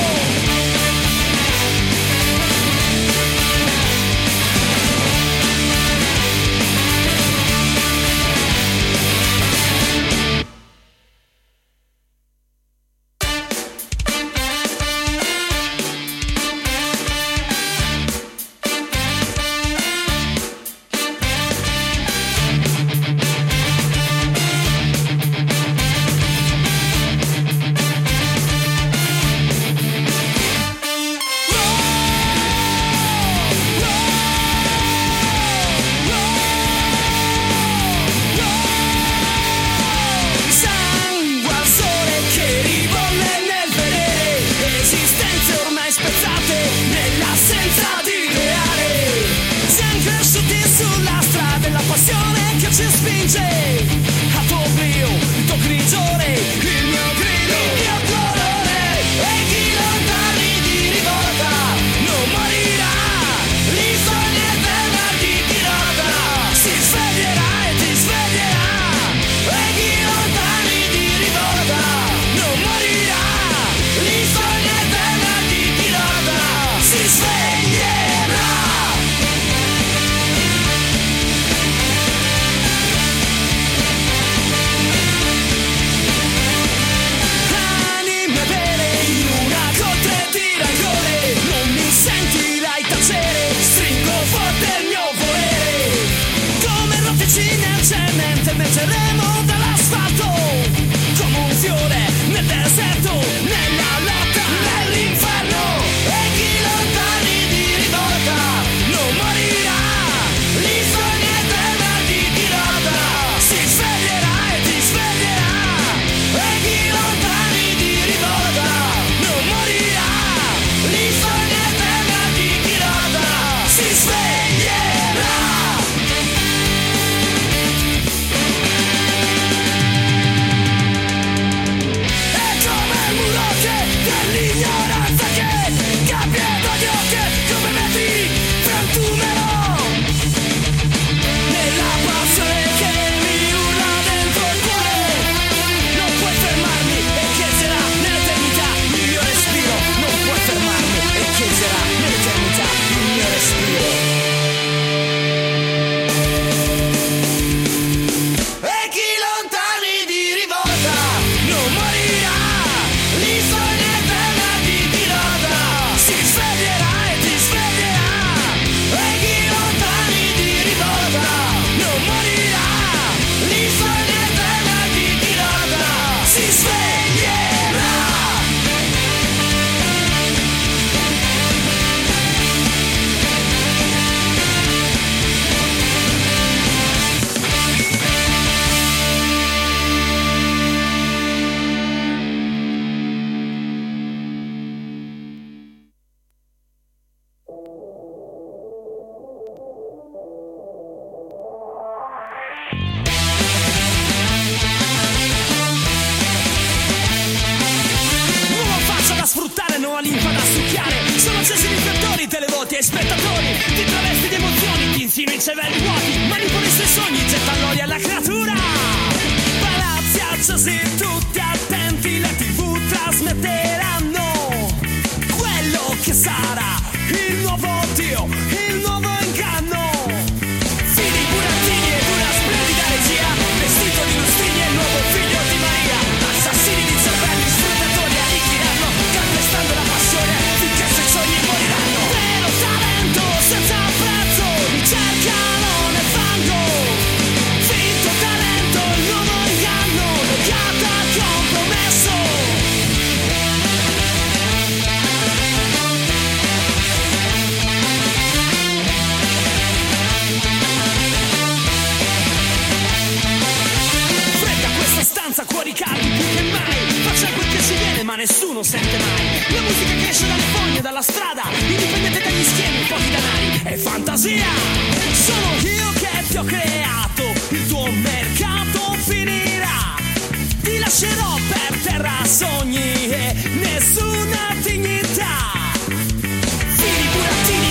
ai spettatori, ti travesti di emozioni, ti insinui in cervelli vuoti, manipoli i suoi sogni, getta l'olio alla creatura. Palazzi accesi, tutti attenti, le tv trasmetteranno quello che sarà il nuovo Dio, il nuovo inganno. Fili burattini ed una splendida regia, vestito di lustrini e il nuovo figlio di Maria. Assassini di cervelli, sfruttatori annichiranno, calpestando la passione finché se sogni moriranno. Vero talento senza prezzo, ricercano nel fango. Finto talento, il nuovo inganno, legato al compromesso. Fredda questa stanza, cuori caldi più che mai. Faccia quel che si viene ma nessuno sente mai. La musica che esce dalle fogne, dalla strada, indipendente dagli schemi, pochi danari e fantasia. Sono io che ti ho creato, il tuo mercato finirà. Ti lascerò per terra sogni e nessuna dignità. Fili burattini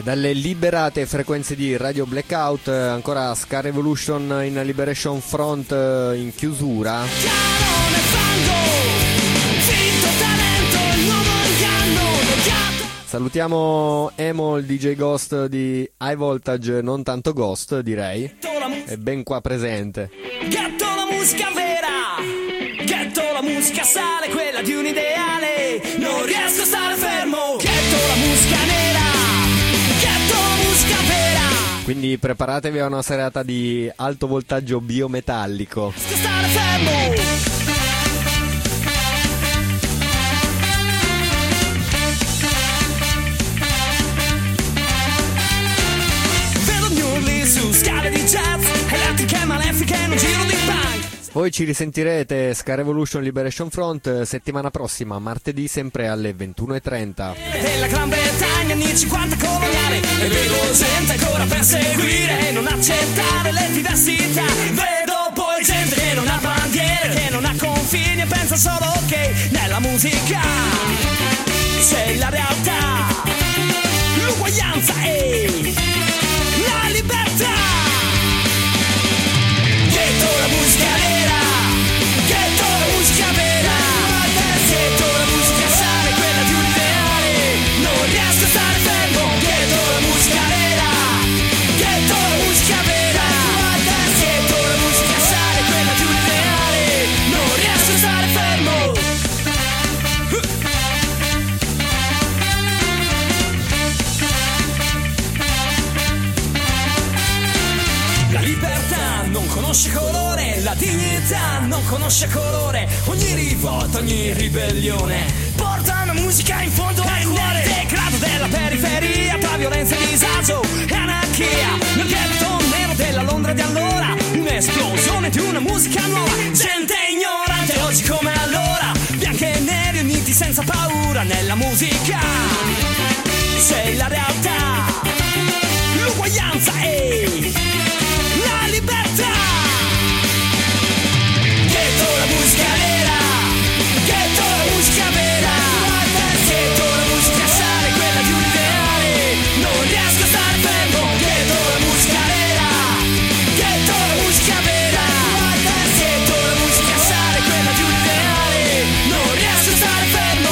E dalle liberate frequenze di Radio Blackout, eh, ancora Ska Revolution in Liberation Front eh, in chiusura. Chiaro nel fango, finto talento, il nuovo inganno, neghiato. Salutiamo Emo, il D J Ghost di High Voltage, non tanto Ghost direi, è ben qua presente. Ghetto la musica vera, ghetto la musica sale, quella di un ideale, non riesco a stare fermo, ghetto la musica nera, ghetto la musica vera, Quindi preparatevi a una serata di alto voltaggio biometallico. riesco a stare fermo. Su scale di jazz, elettriche malefiche in un giro di punk. Voi ci risentirete Ska Revolution Liberation Front settimana prossima, martedì sempre alle ventuno e trenta. Della Gran Bretagna anni cinquanta coloniale, e vedo gente ancora per seguire e non accettare le diversità. Vedo poi gente che non ha bandiere, che non ha confini e pensa solo che nella musica c'è la realtà, l'uguaglianza e la libertà. Ghetto la musica nera, ghetto la musica vera, ghetto la musica sale, quella di un ideale, non riesco a stare fermo. Ghetto la musica nera, ghetto la musica vera, ghetto la musica sale, quella di un ideale, non riesco a stare fermo. La libertà non conosce colore, la dignità non conosce colore, ogni rivolta, ogni ribellione porta una musica in fondo al cuore. Nel degrado della periferia, tra violenza e disagio e anarchia, nel ghetto nero della Londra di allora, un'esplosione di una musica nuova, gente ignorante oggi come allora, bianchi e neri uniti senza paura, nella musica c'è la realtà, l'uguaglianza e la libertà. Ghetto la musica nera, ghetto la musica vera, ghetto la musica sale, quella di un ideale, non riesco a stare fermo. Ghetto la musica nera, ghetto la musica vera, ghetto la musica sale, quella di un ideale, non riesco a stare fermo.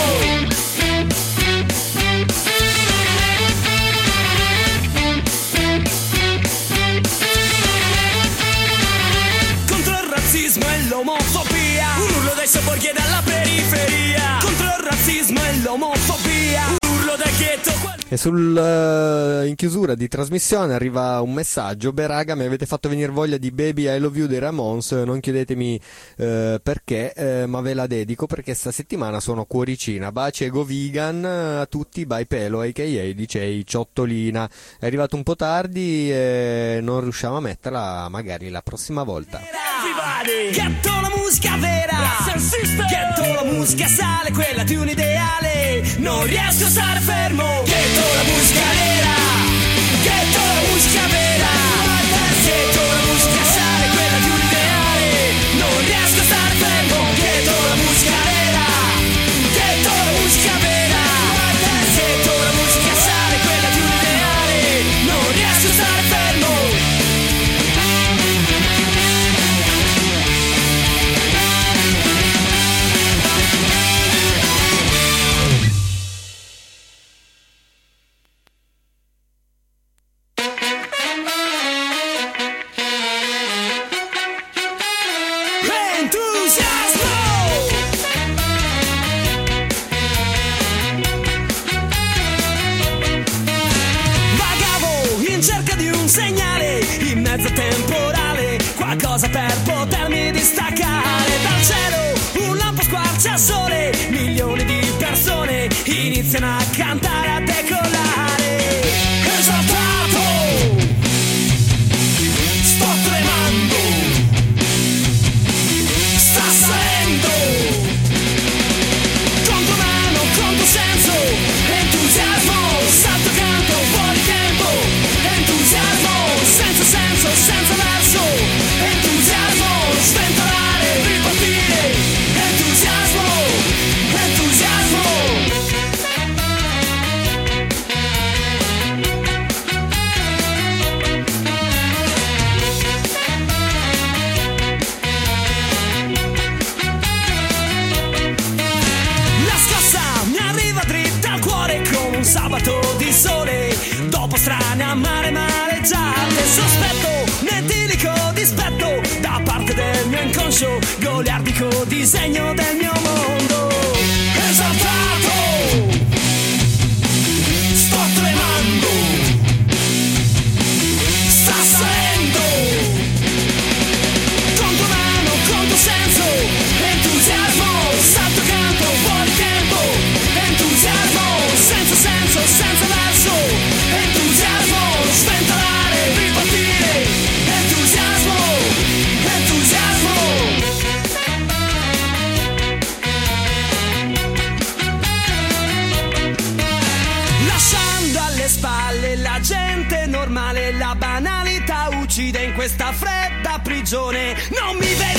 E l'omofobia, un urlo dai sobborghi e dalla periferia, contro il razzismo e l'omofobia, un urlo dal ghetto. E sul, uh, in chiusura di trasmissione arriva un messaggio: beh raga, mi avete fatto venire voglia di Baby I Love You dei Ramones, non chiedetemi uh, perché, uh, ma ve la dedico perché sta settimana sono cuoricina. Baci e go vegan a tutti, by Pelo a k a dice Ciottolina. È arrivato un po' tardi e non riusciamo a metterla, magari la prossima volta. Ghetto la musica vera, ghetto la musica sale, quella di un ideale, non riesco a stare fermo. Ghetto la musica nera, ghetto la musica vera, ghetto la musica sale, quella di un ideale, non riesco a stare fermo. Ghetto la musica nera, ghetto la musica vera, ghetto la musica sale, quella di un ideale, non riesco a stare fermo. Segnale in mezzo temporale, qualcosa per potermi distaccare dal cielo, un lampo squarcia sole, milioni di persone iniziano a cantare, a decollare, esaltato, sto tremando, sta salendo, conto mano, conto senso, entusiasmo, salto canto, fuori tempo, entusiasmo, senza senso, senza verso, entusiasmo, sventolare, ripartire, entusiasmo, entusiasmo. disegno del mio mondo. Esaltato, sto tremando, sta salendo, conto mano, conto senso, entusiasmo, salto canto, fuori tempo, entusiasmo, senza senso, senza verso, entusiasmo, sventolare, ripartire, entusiasmo, entusiasmo. Lasciando alle spalle la gente normale, la banalità uccide in questa fredda prigione. Non mi vedi